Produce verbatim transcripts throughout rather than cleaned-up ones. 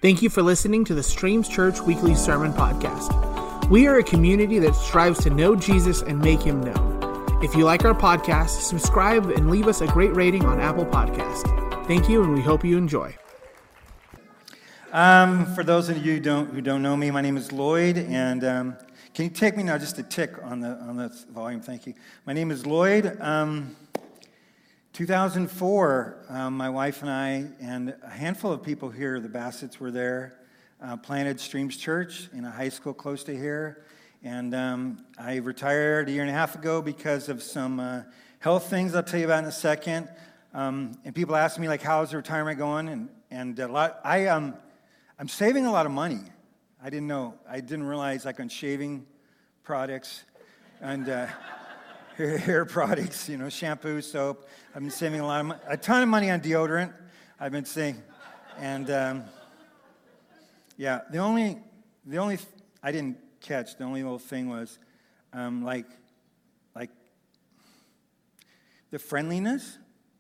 Thank you for listening to the Streams Church Weekly Sermon Podcast. We are a community that strives to know Jesus and make him known. If you like our podcast, subscribe and leave us a great rating on Apple Podcast. Thank you, and we hope you enjoy. Um, for those of you who don't, who don't know me, my name is Lloyd, and um, can you take me now just a tick on the on the volume? Thank you. My name is Lloyd. Um, two thousand four, um, my wife and I and a handful of people here, the Bassetts were there, uh, planted Streams Church in a high school close to here. And um, I retired a year and a half ago because of some uh, health things I'll tell you about in a second. Um, and people ask me, like, how's the retirement going? And and a lot, I, um, I'm saving a lot of money. I didn't know. I didn't realize, like, on shaving products and uh, hair, hair products, you know, shampoo, soap. I've been saving a lot of money, a ton of money on deodorant. I've been saying, and um, yeah, the only, the only, I didn't catch. The only little thing was, um, like, like the friendliness,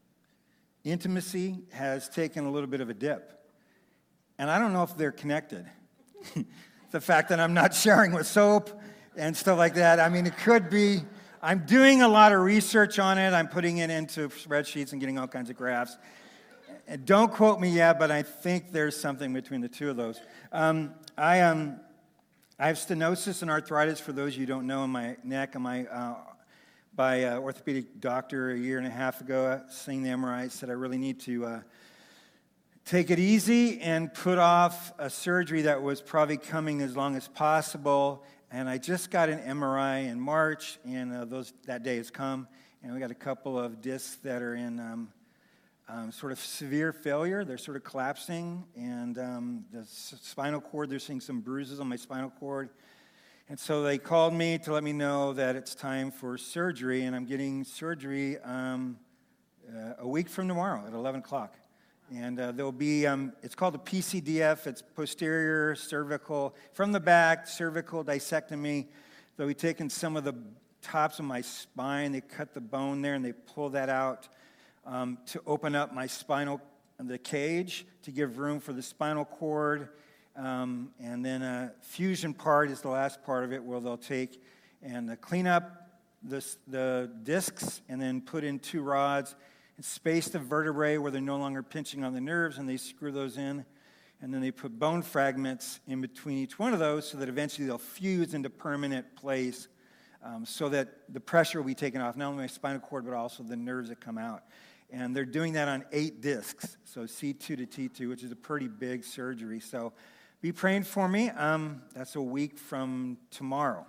intimacy has taken a little bit of a dip, and I don't know if they're connected. The fact that I'm not sharing with soap and stuff like that. I mean, it could be. I'm doing a lot of research on it. I'm putting it into spreadsheets and getting all kinds of graphs. And don't quote me yet, but I think there's something between the two of those. Um, I um, I have stenosis and arthritis, for those you don't know, in my neck. And my uh, by an orthopedic doctor a year and a half ago, seeing the M R I, said I really need to uh, take it easy and put off a surgery that was probably coming as long as possible. And I just got an M R I in March, and uh, those that day has come. And we got a couple of discs that are in um, um, sort of severe failure. They're sort of collapsing, and um, the s- spinal cord, they're seeing some bruises on my spinal cord. And so they called me to let me know that it's time for surgery, and I'm getting surgery um, uh, a week from tomorrow at eleven o'clock. And uh, there'll be, um, it's called a P C D F, it's posterior cervical, from the back, cervical discectomy. They'll be taking some of the tops of my spine, they cut the bone there and they pull that out um, to open up my spinal, the cage, to give room for the spinal cord. Um, and then a fusion part is the last part of it, where they'll take and uh, clean up the, the discs and then put in two rods, space the vertebrae where they're no longer pinching on the nerves, and they screw those in, and then they put bone fragments in between each one of those so that eventually they'll fuse into permanent place, um, so that the pressure will be taken off, not only my spinal cord, but also the nerves that come out. And they're doing that on eight discs, so C two to T two, which is a pretty big surgery. So be praying for me. Um, that's a week from tomorrow.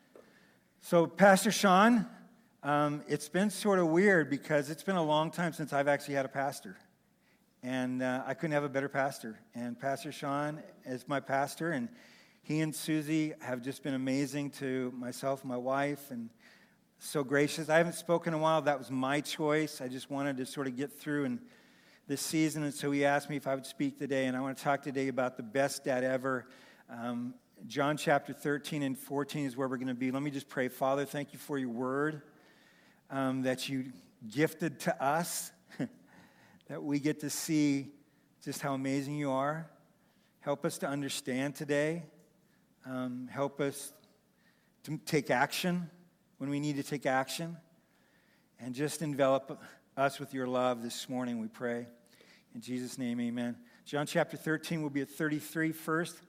So Pastor Sean, Um, it's been sort of weird because it's been a long time since I've actually had a pastor. And uh, I couldn't have a better pastor. And Pastor Sean is my pastor, and he and Susie have just been amazing to myself and my wife, and so gracious. I haven't spoken in a while. That was my choice. I just wanted to sort of get through in this season, and so he asked me if I would speak today. And I want to talk today about the best dad ever. Um, John chapter thirteen and fourteen is where we're going to be. Let me just pray. Father, thank you for your word. Um, that you gifted to us, that we get to see just how amazing you are. Help us to understand today. Um, help us to take action when we need to take action. And just envelop us with your love this morning, we pray. In Jesus' name, amen. John chapter thirteen, will be at thirty-three first.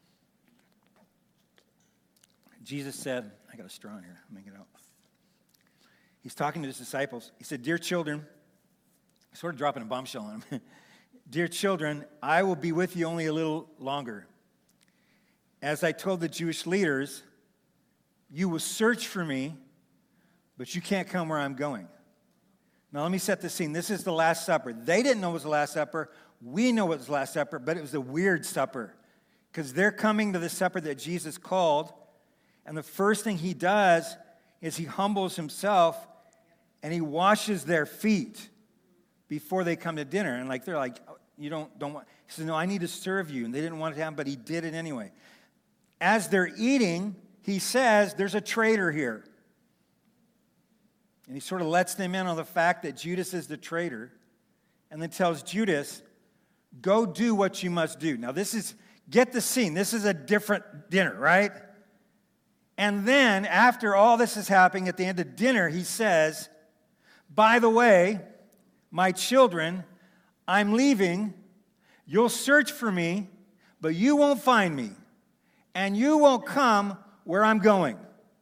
Jesus said, I got a straw in here, I'll make it out. He's talking to his disciples. He said, dear children, sort of dropping a bombshell on them. Dear children, I will be with you only a little longer. As I told the Jewish leaders, you will search for me, but you can't come where I'm going. Now let me set the scene. This is the Last Supper. They didn't know it was the Last Supper. We know it was the Last Supper, but it was a weird supper, because they're coming to the supper that Jesus called, and the first thing he does is he humbles himself and he washes their feet before they come to dinner. And like they're like, you don't don't want. He says, no, I need to serve you. And they didn't want it to happen, but he did it anyway. As they're eating, he says, there's a traitor here. And he sort of lets them in on the fact that Judas is the traitor, and then tells Judas, Go do what you must do. Now this is, get the scene. This is a different dinner, right? And then after all this is happening, at the end of dinner, he says, by the way, my children, I'm leaving. You'll search for me, but you won't find me. And you won't come where I'm going.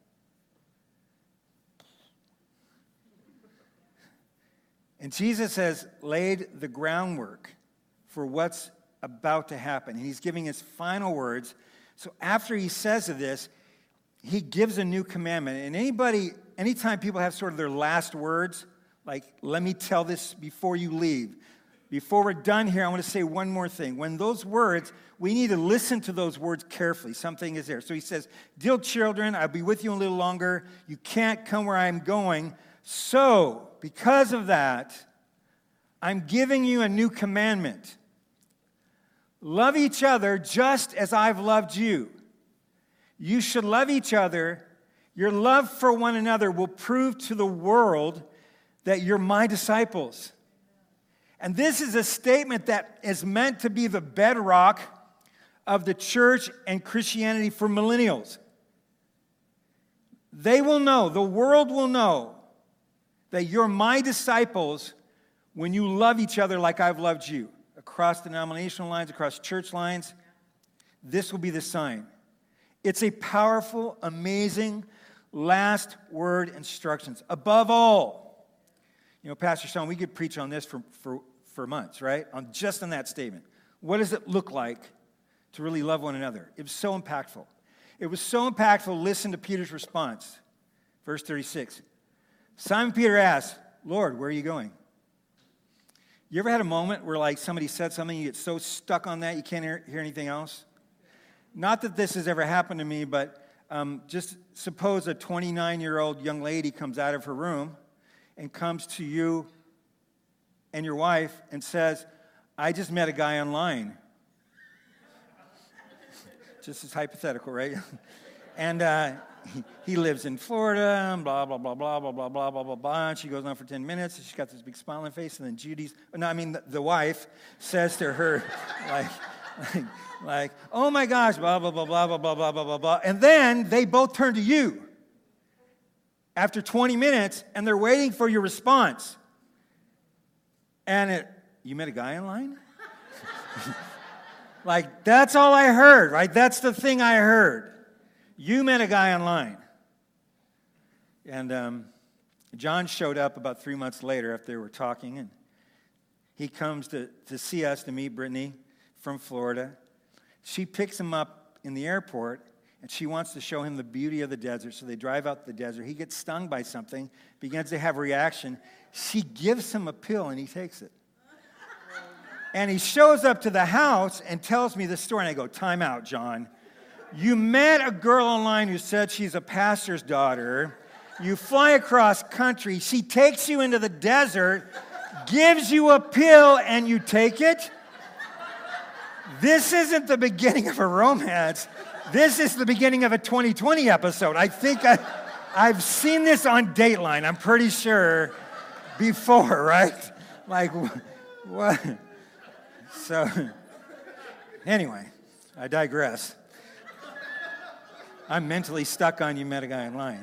And Jesus has laid the groundwork for what's about to happen. And he's giving his final words. So after he says this, he gives a new commandment. And anybody, anytime people have sort of their last words, like, let me tell this before you leave. Before we're done here, I want to say one more thing. When those words, we need to listen to those words carefully. Something is there. So he says, dear children, I'll be with you a little longer. You can't come where I'm going. So, because of that, I'm giving you a new commandment. Love each other just as I've loved you. You should love each other. Your love for one another will prove to the world that you're my disciples. And this is a statement that is meant to be the bedrock of the church and Christianity for millennials. They will know, the world will know, that you're my disciples when you love each other like I've loved you. Across denominational lines, across church lines, this will be the sign. It's a powerful, amazing, last word instructions. Above all, you know, Pastor Sean, we could preach on this for, for, for months, right? On just on that statement. What does it look like to really love one another? It was so impactful. It was so impactful. Listen to Peter's response. Verse thirty-six. Simon Peter asked, Lord, where are you going? You ever had a moment where like somebody said something, you get so stuck on that you can't hear, hear anything else? Not that this has ever happened to me, but um, just suppose a twenty-nine-year-old young lady comes out of her room and comes to you and your wife and says, I just met a guy online. Just as hypothetical, right? And uh, he, he lives in Florida, and blah, blah, blah, blah, blah, blah, blah, blah, blah, blah. And she goes on for ten minutes, and she's got this big smile on her face, and then Judy's, no, I mean, the, the wife says to her, like, like, like, oh my gosh, blah, blah, blah, blah, blah, blah, blah, blah, blah, blah. And then they both turn to you after twenty minutes, and they're waiting for your response. And it, you met a guy online? Like, that's all I heard, right? That's the thing I heard. You met a guy online. And um, John showed up about three months later after they were talking, and he comes to, to see us, to meet Brittany from Florida. She picks him up in the airport, and she wants to show him the beauty of the desert. So they drive out the desert. He gets stung by something, begins to have a reaction. She gives him a pill, and he takes it. And he shows up to the house and tells me this story. And I go, time out, John. You met a girl online who said she's a pastor's daughter. You fly across country. She takes you into the desert, gives you a pill, and you take it? This isn't the beginning of a romance. This is the beginning of a twenty twenty episode. I think I, I've seen this on Dateline, I'm pretty sure, before, right? Like, what? So, anyway, I digress. I'm mentally stuck on you met a guy online.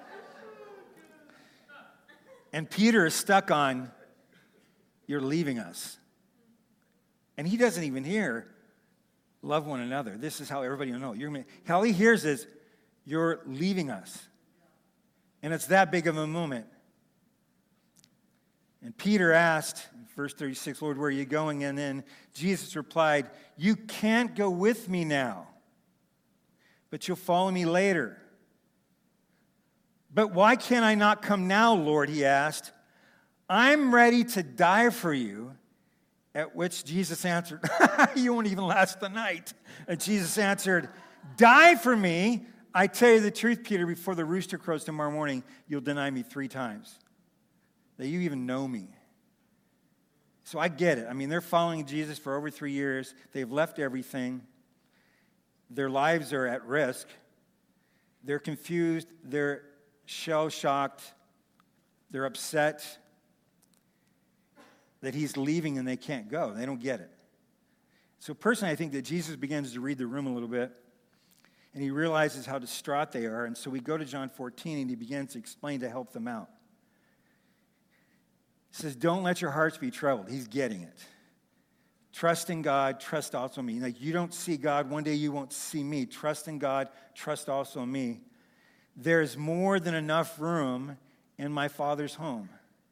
And Peter is stuck on, you're leaving us. And he doesn't even hear, love one another. This is how everybody will know. You're, all he hears is, you're leaving us. And it's that big of a moment. And Peter asked, verse thirty-six, Lord, where are you going? And then Jesus replied, you can't go with me now, but you'll follow me later. But why can't I not come now, Lord? He asked. I'm ready to die for you. At which Jesus answered, you won't even last the night. And Jesus answered, die for me. I tell you the truth, Peter, before the rooster crows tomorrow morning, you'll deny me three times. That you even know me. So I get it. I mean, they're following Jesus for over three years. They've left everything. Their lives are at risk. They're confused. They're shell-shocked. They're upset that he's leaving and they can't go. They don't get it. So personally, I think that Jesus begins to read the room a little bit, and he realizes how distraught they are. And so we go to John fourteen, and he begins to explain to help them out. He says, don't let your hearts be troubled. He's getting it. Trust in God, trust also in me. Like, you don't see God, one day you won't see me. Trust in God, trust also in me. There's more than enough room in my Father's home.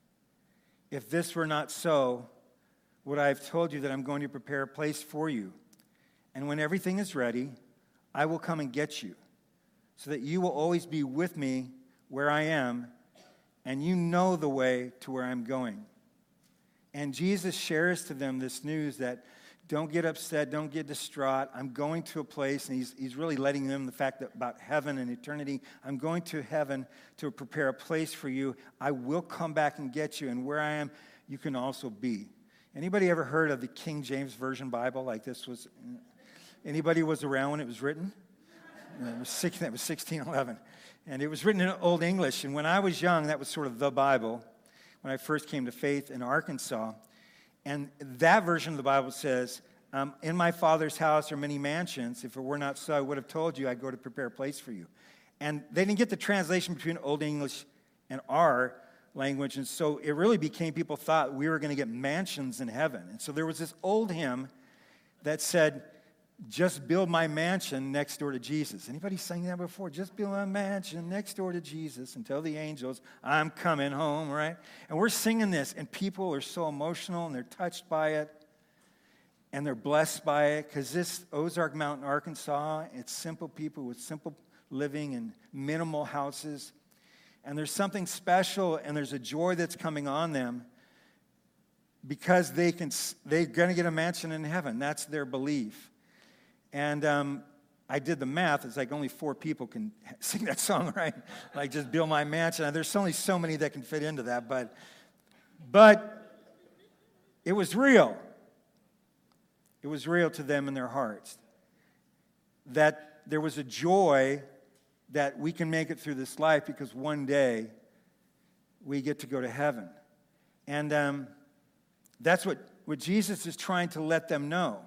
If this were not so, would I have told you that I'm going to prepare a place for you? And when everything is ready, I will come and get you, so that you will always be with me where I am, and you know the way to where I'm going. And Jesus shares to them this news that don't get upset, don't get distraught. I'm going to a place, and he's, he's really letting them the fact that about heaven and eternity. I'm going to heaven to prepare a place for you. I will come back and get you, and where I am, you can also be. Anybody ever heard of the King James Version Bible? Like this was, anybody was around when it was written? It was six, that was sixteen eleven. And it was written in Old English. And when I was young, that was sort of the Bible when I first came to faith in Arkansas. And that version of the Bible says, um, in my Father's house are many mansions. If it were not so, I would have told you I'd go to prepare a place for you. And they didn't get the translation between Old English and our language. And so it really became, people thought we were going to get mansions in heaven. And so there was this old hymn that said, just build my mansion next door to Jesus. Anybody sang that before? Just build my mansion next door to Jesus and tell the angels I'm coming home, right? And we're singing this, and people are so emotional, and they're touched by it, and they're blessed by it, because this Ozark Mountain, Arkansas, it's simple people with simple living and minimal houses, and there's something special, and there's a joy that's coming on them because they can, they're going to get a mansion in heaven. That's their belief. And um, I did the math. It's like only four people can sing that song, right? Like, just build my mansion. There's only so many that can fit into that. But, but it was real. It was real to them in their hearts. That there was a joy that we can make it through this life because one day we get to go to heaven. And um, that's what, what Jesus is trying to let them know.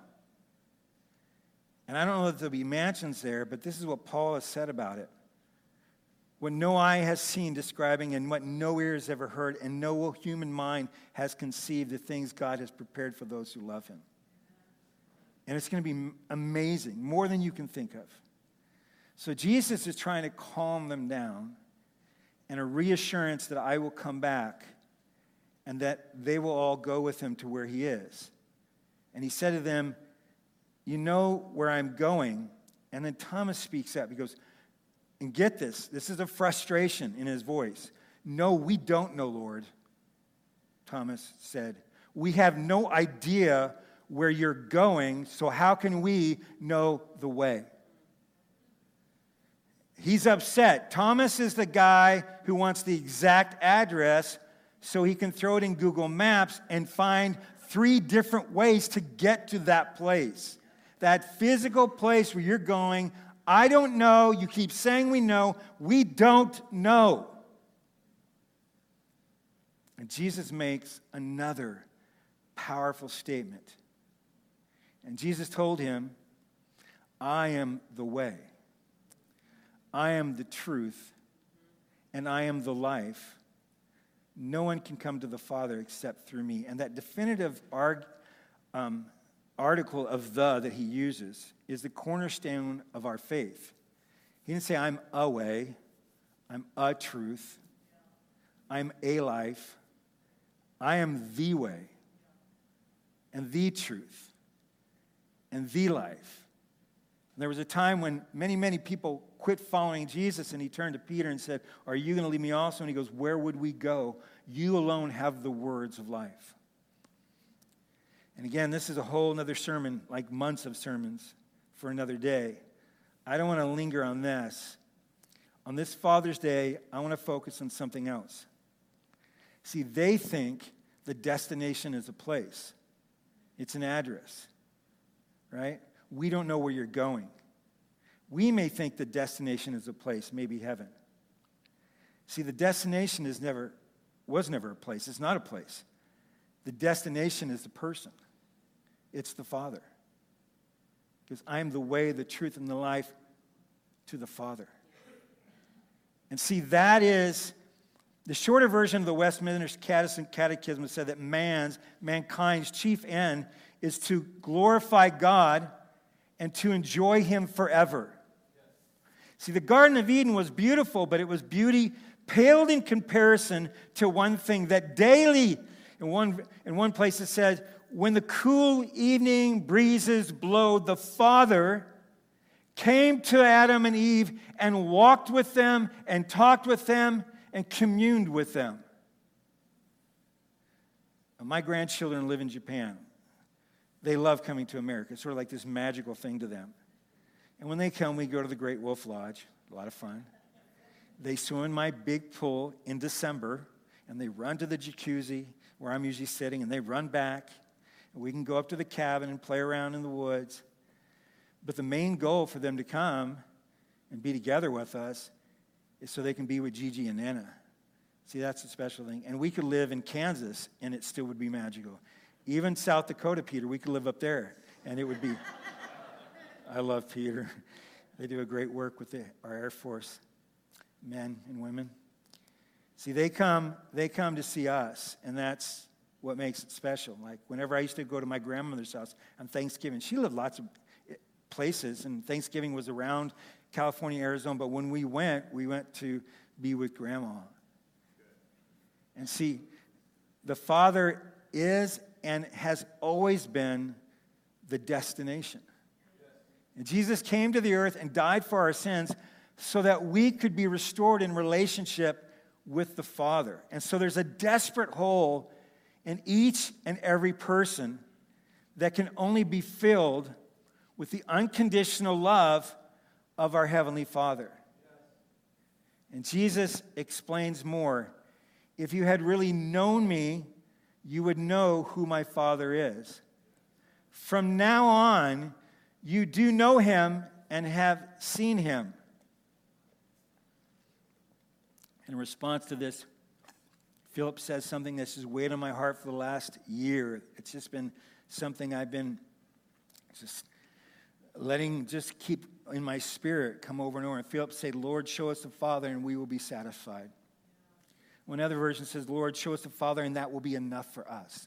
And I don't know if there'll be mansions there, but this is what Paul has said about it. What no eye has seen, describing, and what no ear has ever heard, and no human mind has conceived, the things God has prepared for those who love him. And it's going to be amazing, more than you can think of. So Jesus is trying to calm them down, and a reassurance that I will come back, and that they will all go with him to where he is. And he said to them, you know where I'm going. And then Thomas speaks up. He goes, and get this. This is a frustration in his voice. No, we don't know, Lord, Thomas said. We have no idea where you're going, so how can we know the way? He's upset. Thomas is the guy who wants the exact address so he can throw it in Google Maps and find three different ways to get to that place. That physical place where you're going, I don't know. You keep saying we know. We don't know. And Jesus makes another powerful statement. And Jesus told him, I am the way. I am the truth. And I am the life. No one can come to the Father except through me. And that definitive arg- um, article of the that he uses is the cornerstone of our faith. He didn't say, I'm a way, I'm a truth, I'm a life, I am the way, and the truth, and the life. And there was a time when many, many people quit following Jesus, and he turned to Peter and said, are you going to leave me also? And he goes, where would we go? You alone have the words of life. And again, this is a whole other sermon, like months of sermons for another day. I don't want to linger on this. On this Father's Day, I want to focus on something else. See, they think the destination is a place. It's an address, right? We don't know where you're going. We may think the destination is a place, maybe heaven. See, the destination is never, was never a place. It's not a place. The destination is the person. It's the Father. because I am the way, the truth, and the life to the Father. And see, that is the shorter version of the Westminster Catechism said that man's, mankind's chief end is to glorify God and to enjoy Him forever. See, the Garden of Eden was beautiful, but it was beauty paled in comparison to one thing that daily, in one, in one place it says, when the cool evening breezes blowed, the Father came to Adam and Eve and walked with them and talked with them and communed with them. My grandchildren live in Japan. They love coming to America. It's sort of like this magical thing to them. And when they come, we go to the Great Wolf Lodge. A lot of fun. They swim in my big pool in December, and they run to the jacuzzi where I'm usually sitting, and they run back. And we can go up to the cabin and play around in the woods. But the main goal for them to come and be together with us is so they can be with Gigi and Nana. See, that's a special thing. And we could live in Kansas, and it still would be magical. Even South Dakota, Peter, we could live up there, and it would be... I love Peter. They do a great work with the, our Air Force men and women. See, they come, they come to see us, and that's what makes it special. Like, whenever I used to go to my grandmother's house on Thanksgiving, she lived lots of places, and Thanksgiving was around California, Arizona, but when we went, we went to be with Grandma. And see, the Father is and has always been the destination. And Jesus came to the earth and died for our sins so that we could be restored in relationship with the Father. And so there's a desperate hole in each and every person that can only be filled with the unconditional love of our Heavenly Father. And Jesus explains more. If you had really known me, you would know who my Father is. From now on, you do know Him and have seen Him. In response to this, Philip says something that's just weighed on my heart for the last year. It's just been something I've been just letting just keep in my spirit come over and over. And Philip said, Lord, show us the Father and we will be satisfied. One other version says, Lord, show us the Father and that will be enough for us.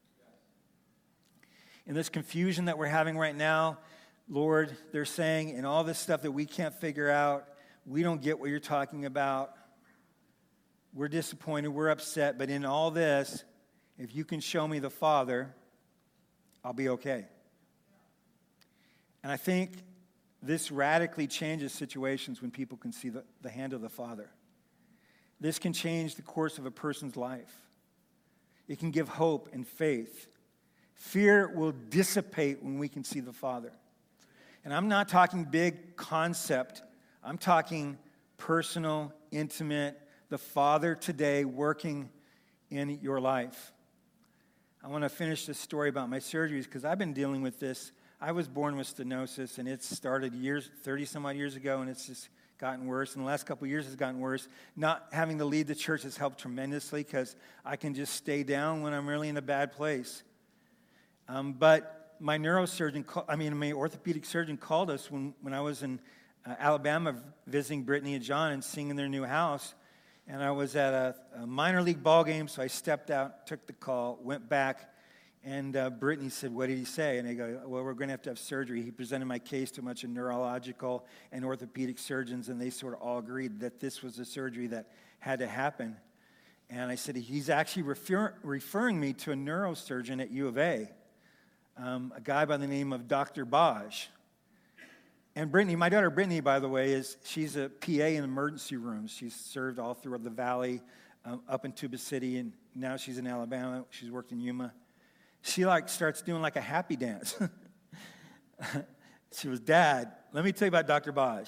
In this confusion that we're having right now, Lord, they're saying, and all this stuff that we can't figure out, we don't get what you're talking about. We're disappointed, we're upset, but in all this, if you can show me the Father, I'll be okay. And I think this radically changes situations when people can see the, the hand of the Father. This can change the course of a person's life. It can give hope and faith. Fear will dissipate when we can see the Father. And I'm not talking big concept. I'm talking personal, intimate, the Father today working in your life. I want to finish this story about my surgeries because I've been dealing with this. I was born with stenosis, and it started years, thirty some odd years ago, and it's just gotten worse. In the last couple of years, it's gotten worse. Not having to lead the church has helped tremendously because I can just stay down when I'm really in a bad place. Um, but my neurosurgeon, I mean, my orthopedic surgeon called us when, when I was in uh, Alabama visiting Brittany and John and seeing their new house. And I was at a, a minor league ball game, so I stepped out, took the call, went back, and uh, Brittany said, what did he say? And they go, well, we're going to have to have surgery. He presented my case to a bunch of neurological and orthopedic surgeons, and they sort of all agreed that this was a surgery that had to happen. And I said, he's actually refer- referring me to a neurosurgeon at U of A, um, a guy by the name of Doctor Baj. And Brittany, my daughter Brittany, by the way, is she's a P A in emergency rooms. She's served all throughout the valley, um, up in Tuba City, and now she's in Alabama. She's worked in Yuma. She like starts doing like a happy dance. She was, Dad, let me tell you about Doctor Baj.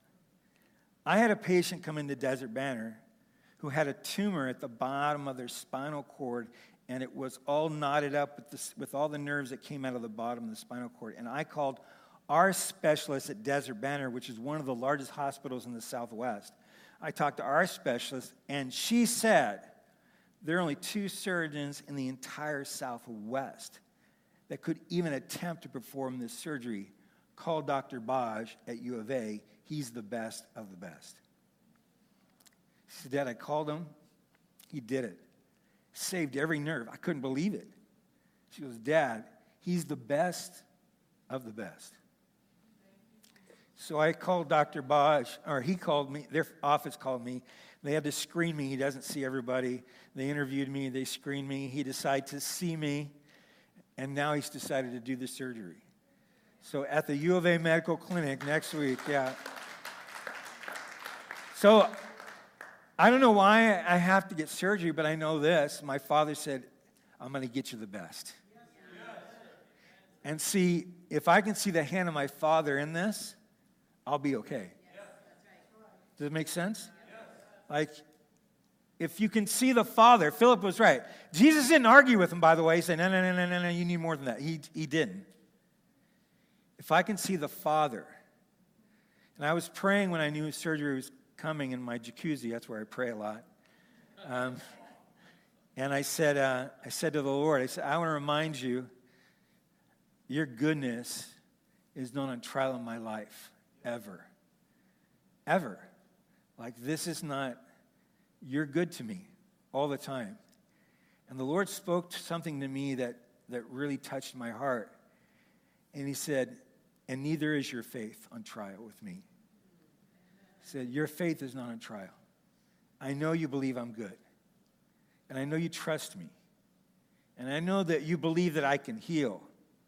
I had a patient come into Desert Banner who had a tumor at the bottom of their spinal cord, and it was all knotted up with, the, with all the nerves that came out of the bottom of the spinal cord. And I called our specialist at Desert Banner, which is one of the largest hospitals in the Southwest. I talked to our specialist, and she said there are only two surgeons in the entire Southwest that could even attempt to perform this surgery. call Doctor Baj at U of A. He's the best of the best. She said, Dad, I called him. He did it. Saved every nerve. I couldn't believe it. She goes, Dad, he's the best of the best. So I called Doctor Baj, or he called me, their office called me. They had to screen me. He doesn't see everybody. They interviewed me. They screened me. He decided to see me, and now he's decided to do the surgery. So at the U of A Medical Clinic next week, yeah. So I don't know why I have to get surgery, but I know this. My father said, I'm going to get you the best. And see, if I can see the hand of my father in this, I'll be okay. Does it make sense? Like, if you can see the Father, Philip was right. Jesus didn't argue with him, by the way. He said, no, no, no, no, no, no, you need more than that. He, he didn't. If I can see the Father, and I was praying when I knew surgery was coming in my jacuzzi. That's where I pray a lot. Um, and I said, uh, I said to the Lord, I said, I want to remind you, your goodness is not on trial in my life, ever. Ever. Like, this is not, you're good to me all the time. And the Lord spoke something to me that, that really touched my heart. And he said, and neither is your faith on trial with me. He said, your faith is not on trial. I know you believe I'm good. And I know you trust me. And I know that you believe that I can heal.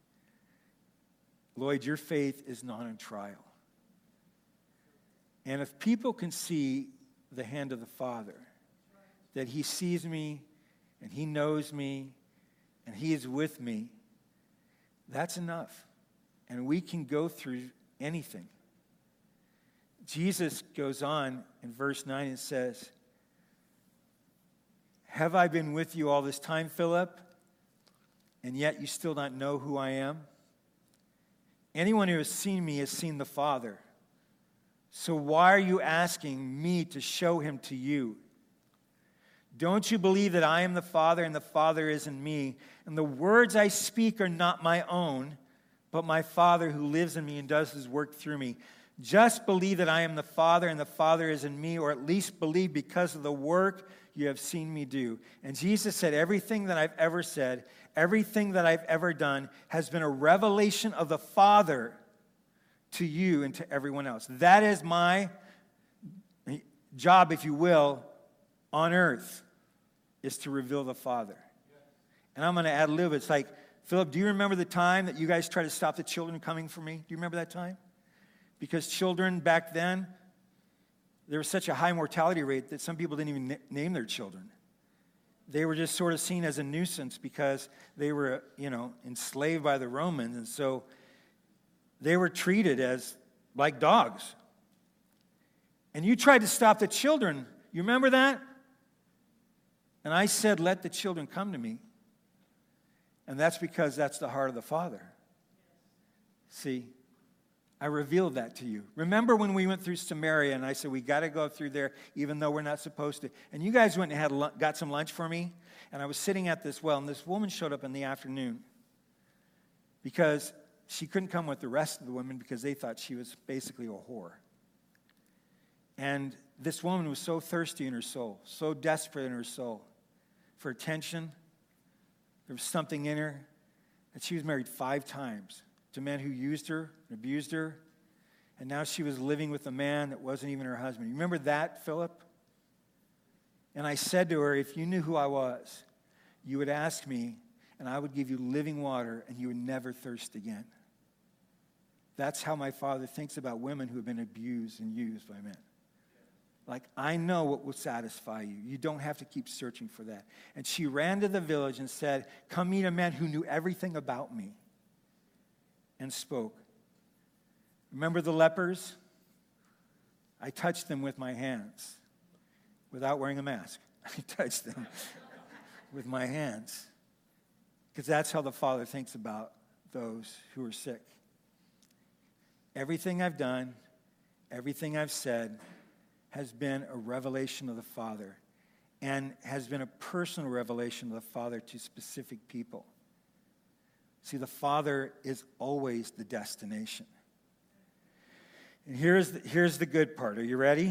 Lloyd, your faith is not on trial. And if people can see the hand of the Father, that he sees me and he knows me and he is with me, that's enough. And we can go through anything. Jesus goes on in verse nine and says, have I been with you all this time, Philip, and yet you still not know who I am? Anyone who has seen me has seen the Father. So why are you asking me to show him to you? Don't you believe that I am the Father and the Father is in me? And the words I speak are not my own, but my Father who lives in me and does his work through me. Just believe that I am the Father and the Father is in me, or at least believe because of the work you have seen me do. And Jesus said, everything that I've ever said, everything that I've ever done has been a revelation of the Father to you and to everyone else. That is my job, if you will, on earth, is to reveal the Father. And I'm going to add a little bit. It's like, Philip, do you remember the time that you guys tried to stop the children coming for me? Do you remember that time? Because children back then, there was such a high mortality rate that some people didn't even name their children. They were just sort of seen as a nuisance because they were, you know, enslaved by the Romans. And so they were treated as like dogs. And you tried to stop the children. You remember that? And I said, let the children come to me. And that's because that's the heart of the Father. See, I revealed that to you. Remember when we went through Samaria and I said, we got to go through there even though we're not supposed to. And you guys went and had got some lunch for me. And I was sitting at this well, and this woman showed up in the afternoon because she couldn't come with the rest of the women because they thought she was basically a whore. And this woman was so thirsty in her soul, so desperate in her soul for attention. There was something in her that she was married five times to men who used her and abused her. And now she was living with a man that wasn't even her husband. You remember that, Philip? And I said to her, if you knew who I was, you would ask me, and I would give you living water, and you would never thirst again. That's how my Father thinks about women who have been abused and used by men. Like, I know what will satisfy you. You don't have to keep searching for that. And she ran to the village and said, come meet a man who knew everything about me, and spoke. Remember the lepers? I touched them with my hands without wearing a mask. I touched them with my hands because that's how the Father thinks about those who are sick. Everything I've done, everything I've said has been a revelation of the Father and has been a personal revelation of the Father to specific people. See, the Father is always the destination. And here's the, here's the good part. Are you ready?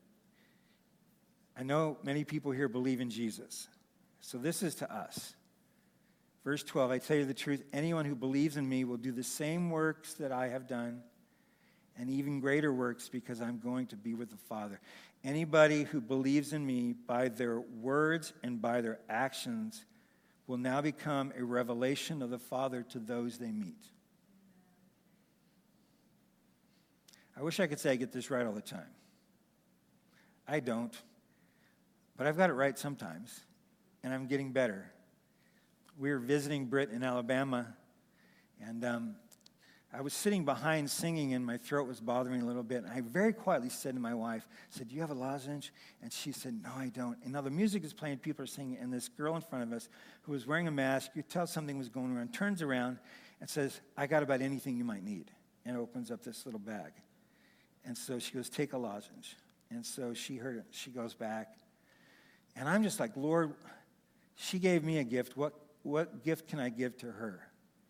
I know many people here believe in Jesus. So this is to us. Verse twelve, I tell you the truth, anyone who believes in me will do the same works that I have done, and even greater works, because I'm going to be with the Father. Anybody who believes in me by their words and by their actions will now become a revelation of the Father to those they meet. I wish I could say I get this right all the time. I don't, but I've got it right sometimes, and I'm getting better. We were visiting Britt in Alabama, and um, I was sitting behind singing, and my throat was bothering me a little bit. And I very quietly said to my wife, I said, do you have a lozenge? And she said, no, I don't. And now the music is playing, people are singing, and this girl in front of us who was wearing a mask, you could tell something was going on, turns around and says, I got about anything you might need, and opens up this little bag. And so she goes, take a lozenge. And so she heard it. She goes back. And I'm just like, Lord, she gave me a gift. What What gift can I give to her?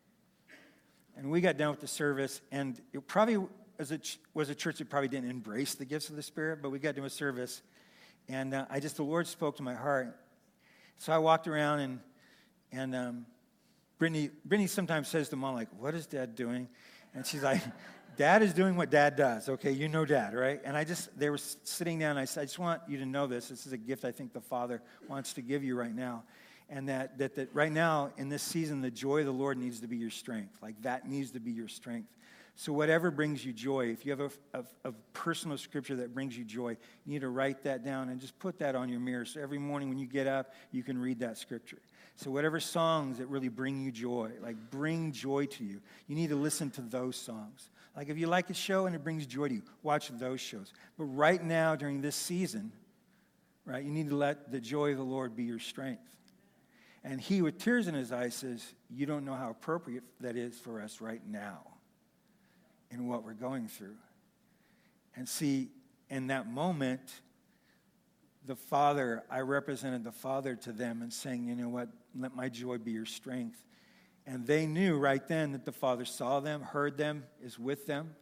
And we got done with the service, and it probably was a, was a church that probably didn't embrace the gifts of the Spirit, but we got done with service, and uh, I just, the Lord spoke to my heart. So I walked around, and and um, Brittany, Brittany sometimes says to Mom, like, what is Dad doing? And she's like, Dad is doing what Dad does. Okay, you know Dad, right? And I just, they were sitting down, and I said, I just want you to know this. This is a gift I think the Father wants to give you right now. And that, that that right now, in this season, the joy of the Lord needs to be your strength. Like, that needs to be your strength. So whatever brings you joy, if you have a, a, a personal scripture that brings you joy, you need to write that down and just put that on your mirror. So every morning when you get up, you can read that scripture. So whatever songs that really bring you joy, like bring joy to you, you need to listen to those songs. Like if you like a show and it brings joy to you, watch those shows. But right now, during this season, right, you need to let the joy of the Lord be your strength. And he, with tears in his eyes, says, you don't know how appropriate that is for us right now in what we're going through. And see, in that moment, the Father, I represented the Father to them and saying, you know what, let my joy be your strength. And they knew right then that the Father saw them, heard them, is with them.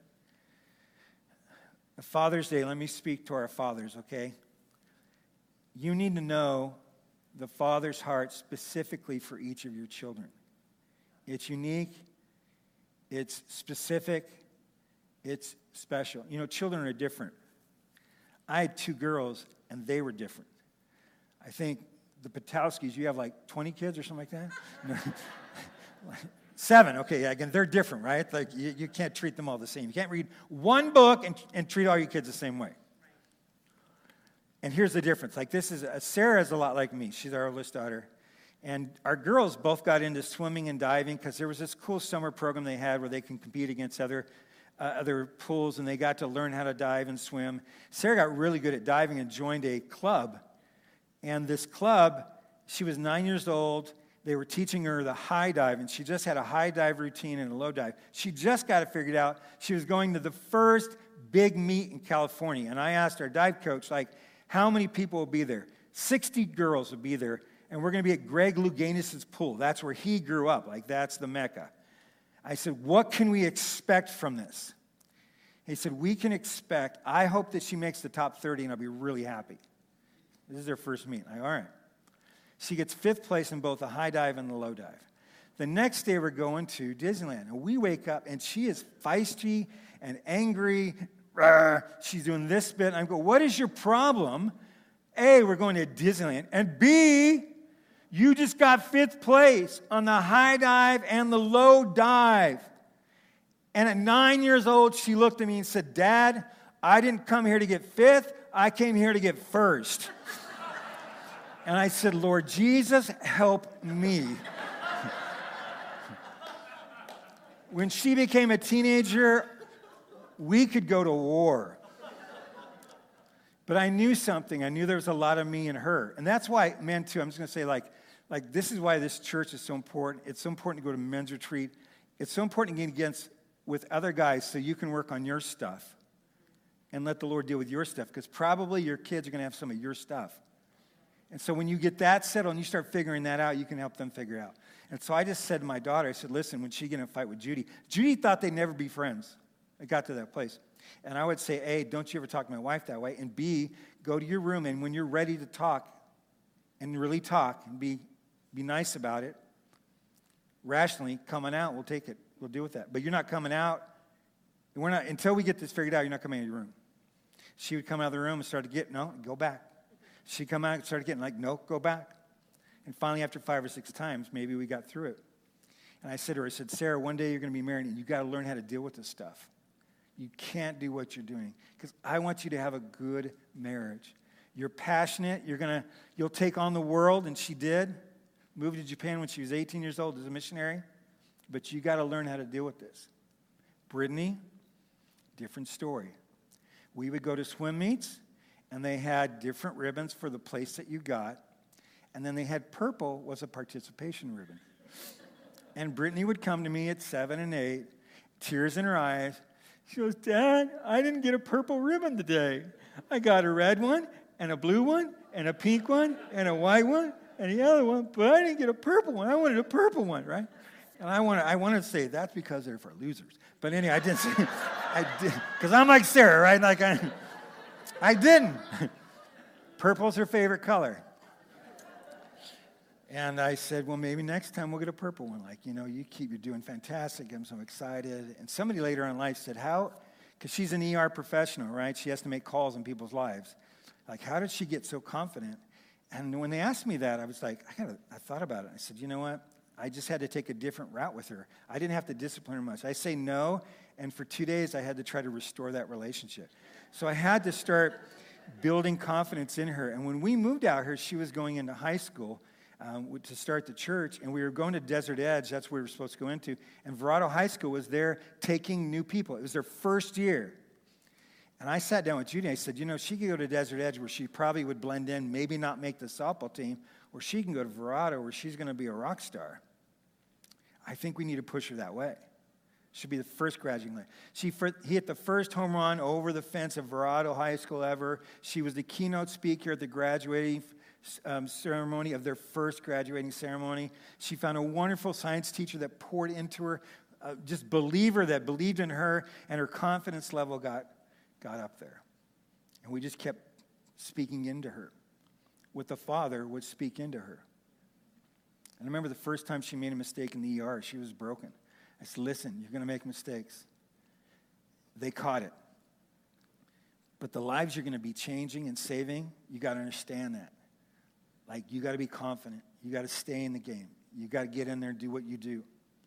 The Father's Day, let me speak to our fathers, okay? You need to know the Father's heart specifically for each of your children. It's unique, it's specific, it's special. You know, children are different. I had two girls, and they were different. I think the Patowskis, you have like twenty kids or something like that? Seven, okay, again, they're different, right? Like, you, you can't treat them all the same. You can't read one book and, and treat all your kids the same way. And here's the difference. Like, this is, uh, Sarah's a lot like me. She's our oldest daughter. And our girls both got into swimming and diving because there was this cool summer program they had where they can compete against other uh, other pools, and they got to learn how to dive and swim. Sarah got really good at diving and joined a club. And this club, she was nine years old. They were teaching her the high dive, and she just had a high dive routine and a low dive. She just got it figured out. She was going to the first big meet in California. And I asked our dive coach, like, how many people will be there? sixty girls will be there, and we're going to be at Greg Louganis' pool. That's where he grew up. Like, that's the Mecca. I said, what can we expect from this? He said, we can expect, I hope that she makes the top thirty, and I'll be really happy. This is their first meet. I, all right. She gets fifth place in both the high dive and the low dive. The next day, we're going to Disneyland, and we wake up, and she is feisty and angry. She's doing this bit. I go, what is your problem? A, we're going to Disneyland. And B, you just got fifth place on the high dive and the low dive. And at nine years old, she looked at me and said, Dad, I didn't come here to get fifth. I came here to get first. And I said, Lord Jesus, help me. When she became a teenager, we could go to war. But I knew something. I knew there was a lot of me in her. And that's why, men too, I'm just going to say, like, like, this is why this church is so important. It's so important to go to men's retreat. It's so important to get against with other guys so you can work on your stuff and let the Lord deal with your stuff, because probably your kids are going to have some of your stuff. And so when you get that settled and you start figuring that out, you can help them figure out. And so I just said to my daughter, I said, listen, when she get in a fight with Judy, Judy thought they'd never be friends. It got to that place. And I would say, A, don't you ever talk to my wife that way. And B, go to your room, and when you're ready to talk, and really talk, and be, be nice about it, rationally, coming out, we'll take it. We'll deal with that. But you're not coming out. We're not, until we get this figured out, you're not coming out of your room. She would come out of the room and start to get, no, go back. She'd come out and start getting like, no, go back. And finally, after five or six times, maybe we got through it. And I said to her, I said, Sarah, one day you're going to be married, and you've got to learn how to deal with this stuff. You can't do what you're doing, because I want you to have a good marriage. You're passionate. You're going to, you'll take on the world, and she did. Moved to Japan when she was eighteen years old as a missionary. But you got to learn how to deal with this. Brittany, different story. We would go to swim meets, and they had different ribbons for the place that you got. And then they had purple was a participation ribbon. And Brittany would come to me at seven and eight, tears in her eyes. She goes, Dad, I didn't get a purple ribbon today. I got a red one, and a blue one, and a pink one, and a white one, and the other one, but I didn't get a purple one. I wanted a purple one, right? And I want to I want to say that's because they're for losers. But anyway, I didn't say, I did, because I'm like Sarah, right? Like I, I didn't. Purple's her favorite color. And I said, well, maybe next time we'll get a purple one. Like, you know, you keep, you're doing fantastic. I'm so excited. And somebody later in life said, how, because she's an E R professional, right? She has to make calls in people's lives. Like, how did she get so confident? And when they asked me that, I was like, I gotta, I thought about it. I said, you know what? I just had to take a different route with her. I didn't have to discipline her much. I say no, and for two days I had to try to restore that relationship. So I had to start building confidence in her. And when we moved out here, she was going into high school um, to start the church, and we were going to Desert Edge. That's where we were supposed to go into. And Verrado High School was there taking new people. It was their first year. And I sat down with Judy. I said, you know, she could go to Desert Edge where she probably would blend in, maybe not make the softball team, or she can go to Verrado where she's going to be a rock star. I think we need to push her that way. She'll be the first graduating. She hit the first home run over the fence at Verrado High School ever. She was the keynote speaker at the graduating um, ceremony of their first graduating ceremony. She found a wonderful science teacher that poured into her, uh, just believer that believed in her, and her confidence level got, got up there. And we just kept speaking into her. What the Father would speak into her. And I remember the first time she made a mistake in the E R, she was broken. I said, listen, you're going to make mistakes. They caught it. But the lives you're going to be changing and saving, you got to understand that. Like, you got to be confident. You got to stay in the game. You got to get in there and do what you do.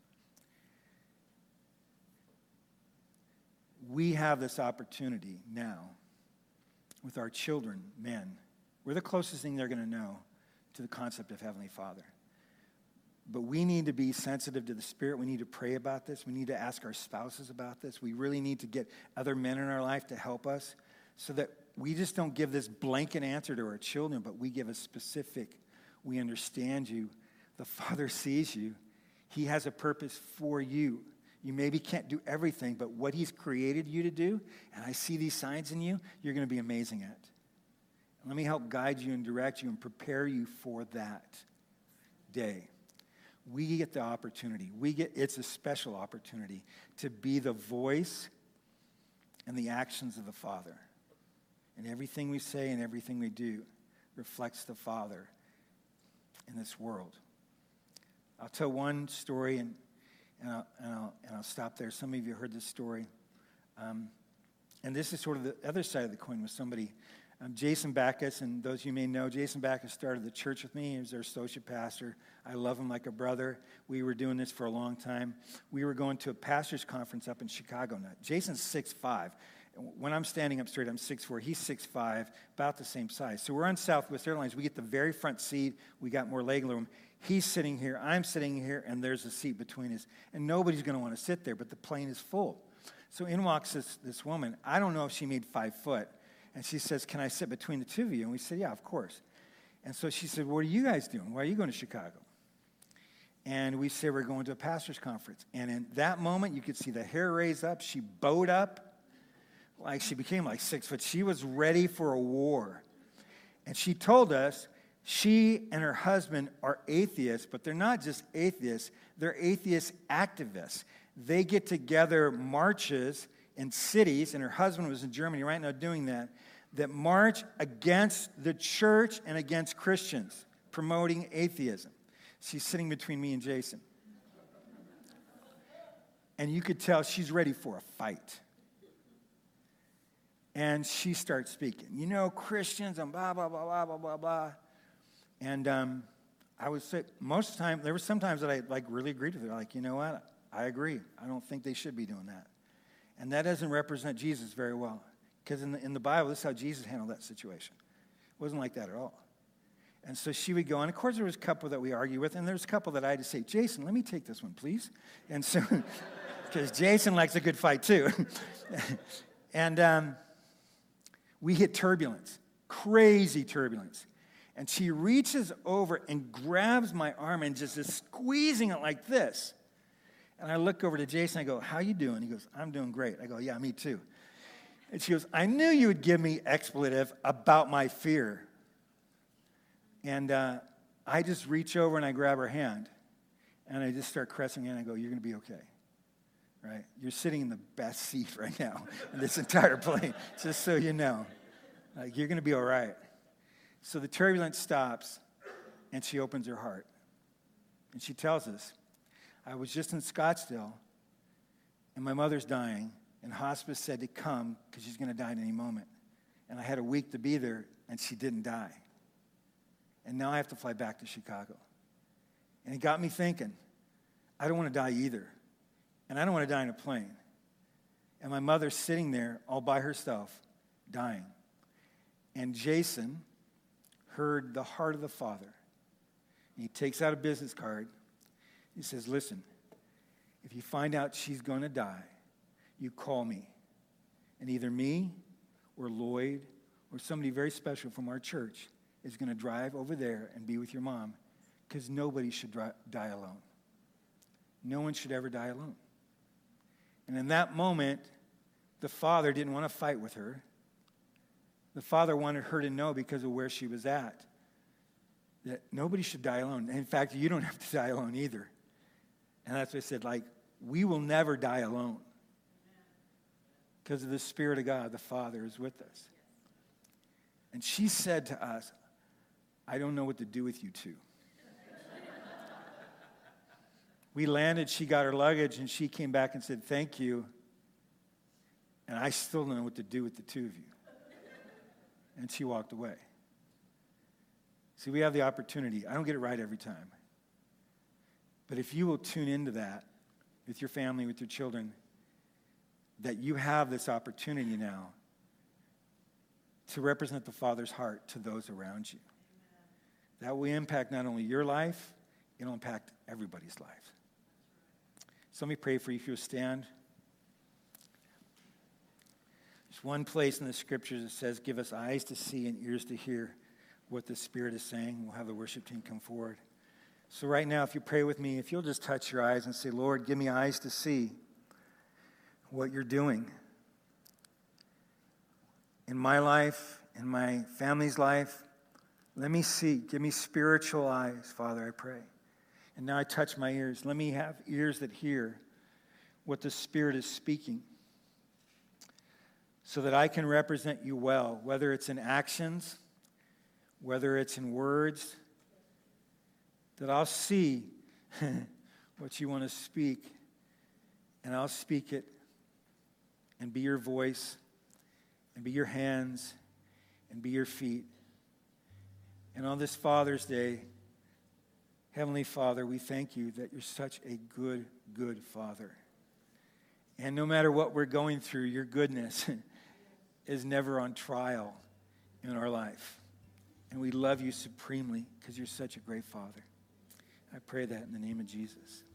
We have this opportunity now with our children, men. We're the closest thing they're going to know to the concept of Heavenly Father. But we need to be sensitive to the Spirit. We need to pray about this. We need to ask our spouses about this. We really need to get other men in our life to help us so that we just don't give this blanket answer to our children, but we give a specific, we understand you. The Father sees you. He has a purpose for you. You maybe can't do everything, but what He's created you to do, and I see these signs in you, you're going to be amazing at. Let me help guide you and direct you and prepare you for that day. We get the opportunity. We get, it's a special opportunity to be the voice and the actions of the Father. And everything we say and everything we do reflects the Father in this world. I'll tell one story, and, and, I'll, and, I'll, and I'll stop there. Some of you heard this story. Um, and this is sort of the other side of the coin with somebody. Um, Jason Backus, and those of you may know, Jason Backus started the church with me. He was our associate pastor. I love him like a brother. We were doing this for a long time. We were going to a pastor's conference up in Chicago now. Jason's six five. When I'm standing up straight, I'm six four. He's six five, about the same size. So we're on Southwest Airlines. We get the very front seat. We got more leg room. He's sitting here. I'm sitting here, and there's a seat between us. And nobody's going to want to sit there, but the plane is full. So in walks this, this woman. I don't know if she made five foot. And she says, can I sit between the two of you? And we said, yeah, of course. And so she said, what are you guys doing? Why are you going to Chicago? And we said, we're going to a pastor's conference. And in that moment, you could see the hair raise up. She bowed up. Like she became like six foot. She was ready for a war. And she told us she and her husband are atheists, but they're not just atheists. They're atheist activists. They get together marches in cities, and her husband was in Germany right now doing that, that march against the church and against Christians, promoting atheism. She's sitting between me and Jason. And you could tell she's ready for a fight. And she starts speaking. You know, Christians and blah, blah, blah, blah, blah, blah, blah. And um, I would say, most of the time, there were some times that I like really agreed with her. Like, you know what? I agree. I don't think they should be doing that. And that doesn't represent Jesus very well. Because in the, in the Bible, this is how Jesus handled that situation. It wasn't like that at all. And so she would go, and of course there was a couple that we argue with, and there's a couple that I had to say, Jason, let me take this one, please. And so, because Jason likes a good fight too. and um, we hit turbulence, crazy turbulence. And she reaches over and grabs my arm and just is squeezing it like this. And I look over to Jason, I go, how you doing? He goes, I'm doing great. I go, yeah, me too. And she goes, I knew you would give me expletive about my fear. And uh, I just reach over and I grab her hand. And I just start caressing her and I go, you're going to be okay. Right? You're sitting in the best seat right now in this entire plane, just so you know. Like, you're going to be all right. So the turbulence stops, and she opens her heart. And she tells us, I was just in Scottsdale, and my mother's dying, and hospice said to come because she's going to die at any moment. And I had a week to be there, and she didn't die. And now I have to fly back to Chicago. And it got me thinking, I don't want to die either. And I don't want to die in a plane. And my mother's sitting there all by herself, dying. And Jason heard the heart of the Father. And he takes out a business card. He says, listen, if you find out she's going to die, you call me. And either me or Lloyd or somebody very special from our church is going to drive over there and be with your mom, because nobody should dri- die alone. No one should ever die alone. And in that moment, the Father didn't want to fight with her. The Father wanted her to know, because of where she was at, that nobody should die alone. In fact, you don't have to die alone either. And that's what I said, like, we will never die alone. Because of the Spirit of God, the Father is with us. And she said to us, I don't know what to do with you two. We landed, she got her luggage, and she came back and said, thank you. And I still don't know what to do with the two of you. And she walked away. See, we have the opportunity. I don't get it right every time. But if you will tune into that with your family, with your children, that you have this opportunity now to represent the Father's heart to those around you. That will impact not only your life, it'll impact everybody's life. So let me pray for you if you'll stand. There's one place in the scriptures that says, give us eyes to see and ears to hear what the Spirit is saying. We'll have the worship team come forward. So right now, if you pray with me, if you'll just touch your eyes and say, Lord, give me eyes to see what you're doing in my life, in my family's life. Let me see. Give me spiritual eyes, Father, I pray. And now I touch my ears. Let me have ears that hear what the Spirit is speaking, so that I can represent you well, whether it's in actions, whether it's in words, that I'll see what you want to speak, and I'll speak it, and be your voice, and be your hands, and be your feet. And on this Father's Day, Heavenly Father, we thank you that you're such a good, good Father. And no matter what we're going through, your goodness is never on trial in our life. And we love you supremely because you're such a great Father. I pray that in the name of Jesus.